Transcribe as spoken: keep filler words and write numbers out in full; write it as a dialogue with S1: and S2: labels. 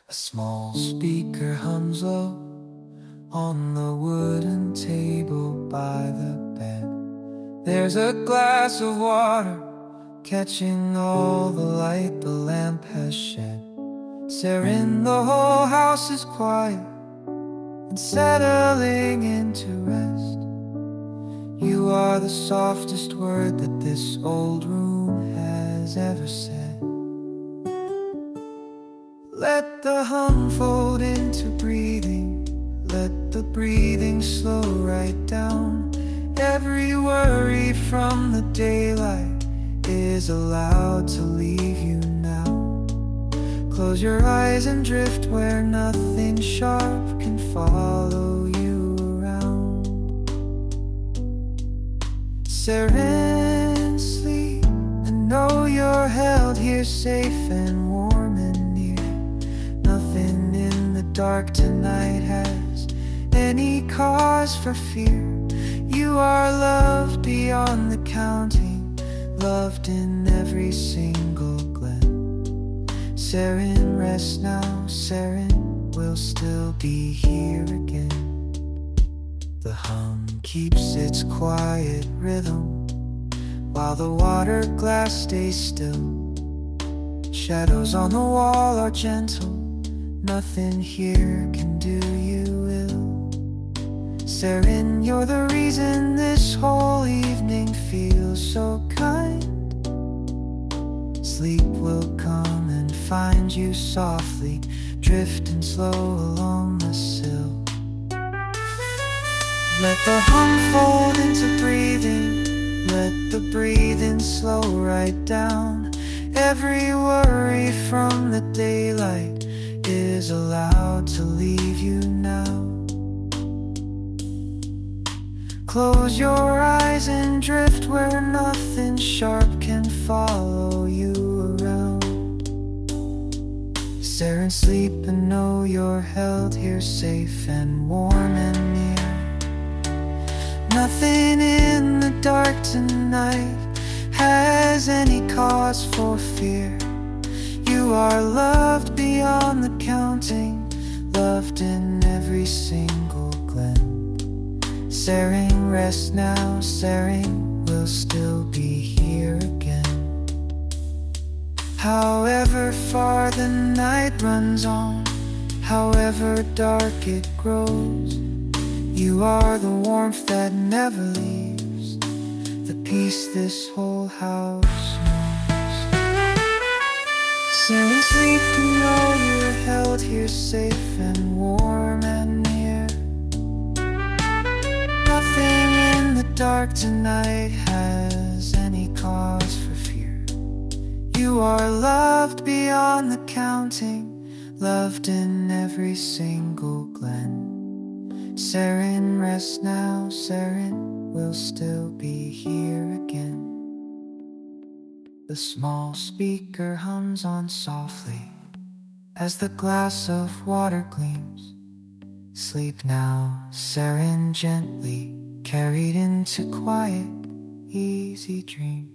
S1: A small speaker hums low on the wooden table by the bed. There's a glass of water catching all the light the lamp has shed. Serin, the whole house is quiet and settling into rest. You are the softest word that this old room has ever said. Let the hum fold into breathing, let the breathing slow right down. Every worry from the daylight is allowed to leave you now. Close your eyes and drift where nothing sharp can follow you around. Serin, sleep, and know you're held here safe and warm and near. Nothing in the dark tonight has any cause for fear. You are loved beyond the counting, loved in every single glen. Serin, rest now, Serin, we'll still be here again. The hum keeps its quiet rhythm while the water glass stays still. Shadows on the wall are gentle, nothing here can do you ill. Serin, you're the reason this whole evening feels so kind. Sleep will come and find you softly, drifting slow along the sill. Let the hum fold into breathing, let the breathing slow right down. Every worry from the daylight is allowed to leave you now. Close your eyes and drift where nothing sharp can follow you around. Serin, sleep and know you're held here safe and warm and near. Nothing in the dark tonight has any cause for fear. You are loved beyond the counting, loved in every single glen. Serin, rest now, Serin, we'll still be here again. However far the night runs on, however dark it grows, you are the warmth that never leaves, the peace this whole house knows. Serin, sleep and know you're held here safe and warm and near. Nothing in the dark tonight has any cause for fear. You are loved beyond the counting, loved in every single glen. Serin, rest now, Serin, we'll still be here again. The small speaker hums on softly as the glass of water gleams. Sleep now, Serin, gently carried into quiet, easy dreams.